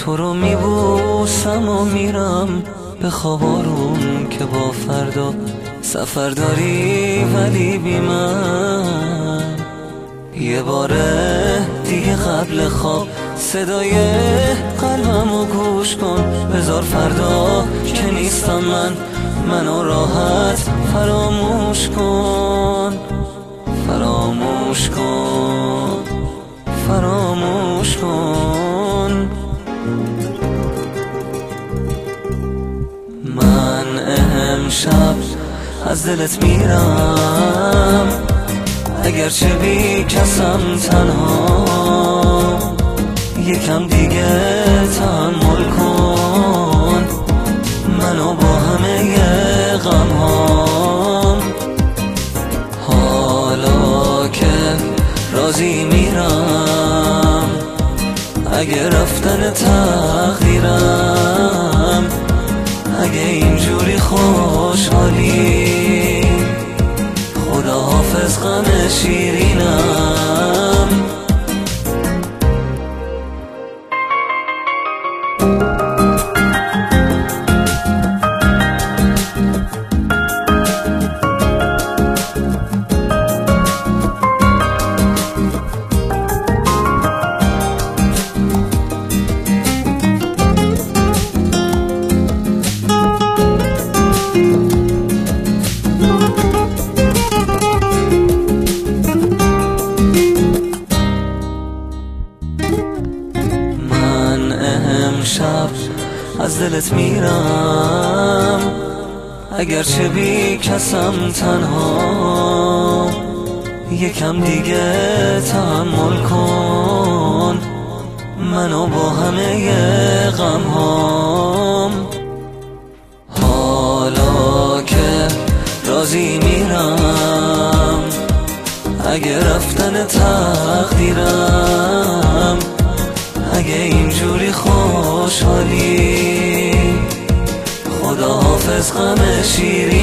تو رو میبوسم و میرم به خواب آروم که با فردا سفر داری ولی بی من. یه باره دیگه قبل خواب صدای قلبمو گوش کن، بذار فردا که نیستم منو راحت فراموش کن، فراموش کن، فراموش کن. من امشب از دلت میرم، اگرچه بی کسم تنها، یکم دیگه تحمل کن منو با همه غمهام. حالا که راضی میرم، اگه رفتن تقدیرم، اگه اینجوری خوشحالی، خدا حافظ غم شیرینم. امشب از دلت میرم، اگرچه بی کسم تنها، یکم دیگه تحمل کن منو با همه غمهام. حالا که راضی میرم، اگه رفتن تقدیرم، اگه اینجوری خوشحالی، خدا حافظ غم شیرین.